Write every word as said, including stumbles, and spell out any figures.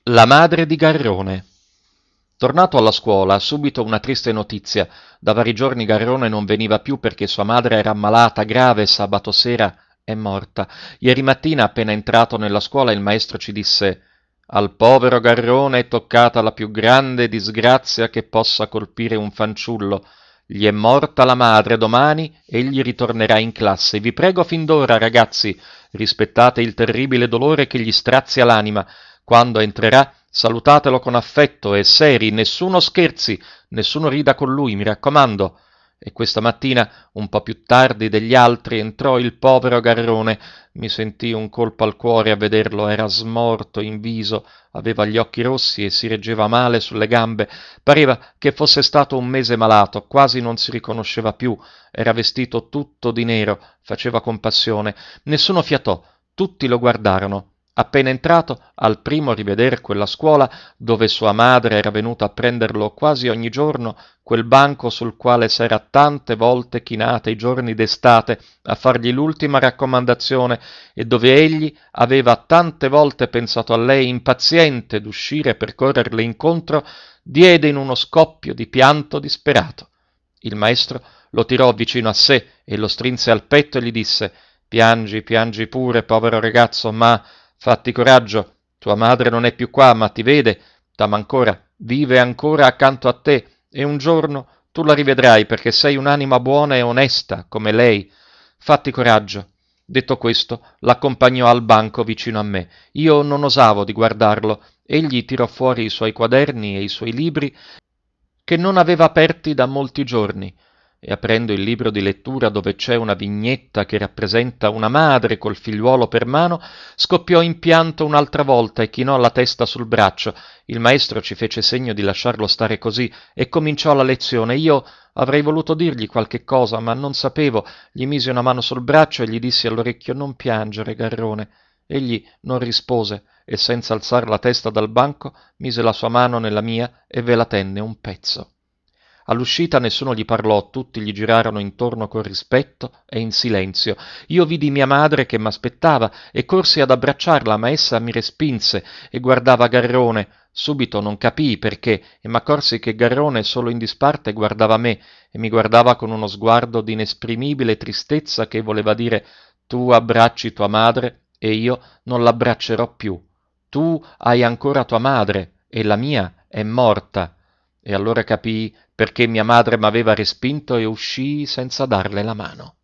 La madre di Garrone. Tornato alla scuola, subito una triste notizia. Da vari giorni Garrone non veniva più perché sua madre era ammalata grave e sabato sera è morta. Ieri mattina, appena entrato nella scuola, il maestro ci disse: «Al povero Garrone è toccata la più grande disgrazia che possa colpire un fanciullo. Gli è morta la madre, domani egli ritornerà in classe. Vi prego fin d'ora, ragazzi, rispettate il terribile dolore che gli strazia l'anima. Quando entrerà, salutatelo con affetto e seri, nessuno scherzi, nessuno rida con lui, mi raccomando». E questa mattina, un po' più tardi degli altri, entrò il povero Garrone. Mi sentii un colpo al cuore a vederlo, era smorto in viso, aveva gli occhi rossi e si reggeva male sulle gambe. Pareva che fosse stato un mese malato, quasi non si riconosceva più, era vestito tutto di nero, faceva compassione. Nessuno fiatò, tutti lo guardarono. Appena entrato, al primo riveder quella scuola dove sua madre era venuta a prenderlo quasi ogni giorno, quel banco sul quale s'era tante volte chinata i giorni d'estate a fargli l'ultima raccomandazione e dove egli aveva tante volte pensato a lei, impaziente d'uscire per correrle incontro, diede in uno scoppio di pianto disperato. Il maestro lo tirò vicino a sé e lo strinse al petto e gli disse: «Piangi, piangi pure, povero ragazzo, ma fatti coraggio, tua madre non è più qua, ma ti vede, t'ama ancora, vive ancora accanto a te, e un giorno tu la rivedrai perché sei un'anima buona e onesta come lei. Fatti coraggio». Detto questo, l'accompagnò al banco vicino a me. Io non osavo di guardarlo. Egli tirò fuori i suoi quaderni e i suoi libri che non aveva aperti da molti giorni, e aprendo il libro di lettura dove c'è una vignetta che rappresenta una madre col figliuolo per mano, scoppiò in pianto un'altra volta e chinò la testa sul braccio. Il maestro ci fece segno di lasciarlo stare così e cominciò la lezione. Io avrei voluto dirgli qualche cosa, ma non sapevo. Gli misi una mano sul braccio e gli dissi all'orecchio: «Non piangere, Garrone». Egli non rispose e senza alzar la testa dal banco mise la sua mano nella mia e ve la tenne un pezzo. All'uscita nessuno gli parlò, tutti gli girarono intorno con rispetto e in silenzio. Io vidi mia madre che m'aspettava e corsi ad abbracciarla, ma essa mi respinse e guardava Garrone. Subito non capii perché e m'accorsi che Garrone solo in disparte guardava me e mi guardava con uno sguardo di inesprimibile tristezza che voleva dire: «Tu abbracci tua madre e io non l'abbraccerò più. Tu hai ancora tua madre e la mia è morta». E allora capii perché mia madre m'aveva respinto e uscii senza darle la mano.